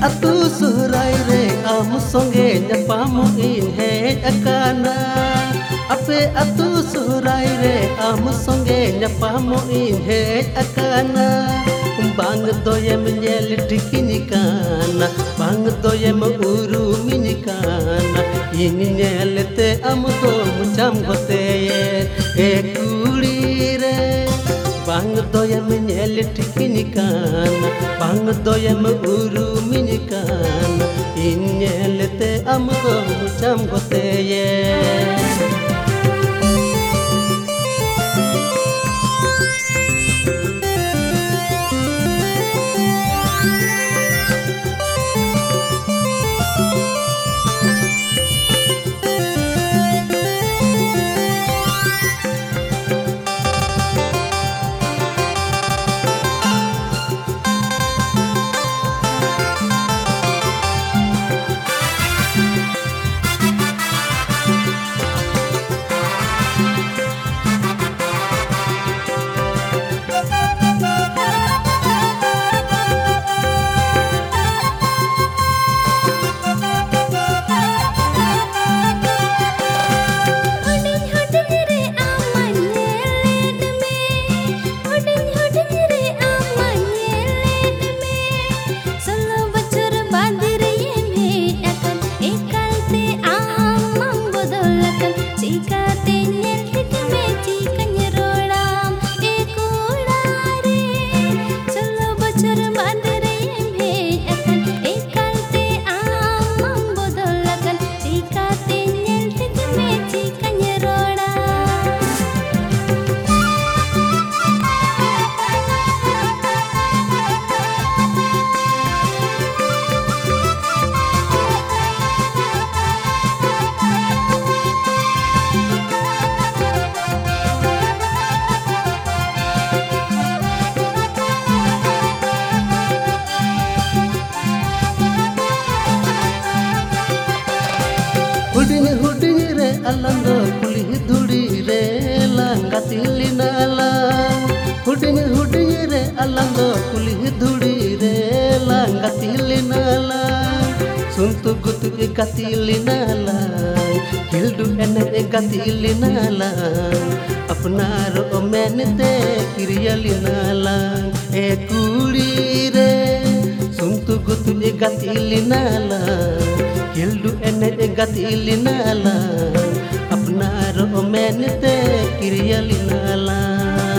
atu surai re am songe nyapamu in hej akana. Ape atu surai re am songe nyapamu in hej akana. Bang doyem nyel dikini kana, bang doyem urumini kana. Ini nyelete am do mucham goteye e kuri re. Bang doyem nyel dikini kana, bang doyem urumini kana. Ini nyelete am do mucham goteye. Alando kulih duri re langati nala. Huding re alando kulih duri re langati nala. Suntu gutu ekati nala, hildu ene ekati nala. Apnaro menete kiriyali nala e kuri re. Suntu gutu ekati nala, hildu ene ekati nala. Apnaro menete kiriyali nala.